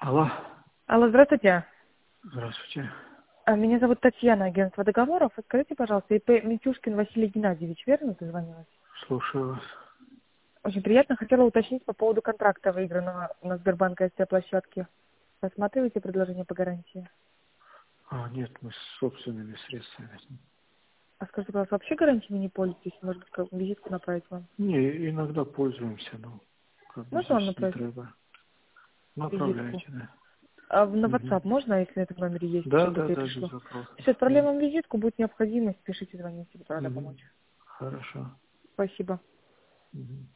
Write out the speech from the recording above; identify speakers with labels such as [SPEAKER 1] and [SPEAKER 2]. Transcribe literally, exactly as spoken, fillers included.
[SPEAKER 1] Алло.
[SPEAKER 2] Алло, здравствуйте.
[SPEAKER 1] Здравствуйте.
[SPEAKER 2] А, Меня зовут Татьяна, агентство договоров. Скажите, пожалуйста, ИП Митюшкин Василий Геннадьевич, верно дозвонилась?
[SPEAKER 1] Слушаю вас.
[SPEAKER 2] Очень приятно. Хотела уточнить по поводу контракта, выигранного на Сбербанк СТ площадке. Рассматриваете предложение по гарантии?
[SPEAKER 1] А, нет, мы с собственными средствами.
[SPEAKER 2] А скажите, пожалуйста, вообще гарантиями не пользуетесь? Может быть, как визитку направить вам?
[SPEAKER 1] Не, иногда пользуемся, но как бы
[SPEAKER 2] Можно вам
[SPEAKER 1] здесь не
[SPEAKER 2] направить
[SPEAKER 1] треба.
[SPEAKER 2] визитку?
[SPEAKER 1] Направляйте, да.
[SPEAKER 2] А в- на
[SPEAKER 1] Угу.
[SPEAKER 2] WhatsApp можно, если на этом номере есть,
[SPEAKER 1] Да,
[SPEAKER 2] чтобы
[SPEAKER 1] да,
[SPEAKER 2] я
[SPEAKER 1] да, без
[SPEAKER 2] пришло?
[SPEAKER 1] вопросов.
[SPEAKER 2] Все, отправляю
[SPEAKER 1] Да.
[SPEAKER 2] вам визитку, будет необходимость, пишите, звоните, буду рада
[SPEAKER 1] Угу.
[SPEAKER 2] помочь.
[SPEAKER 1] Хорошо.
[SPEAKER 2] Спасибо.
[SPEAKER 1] Угу.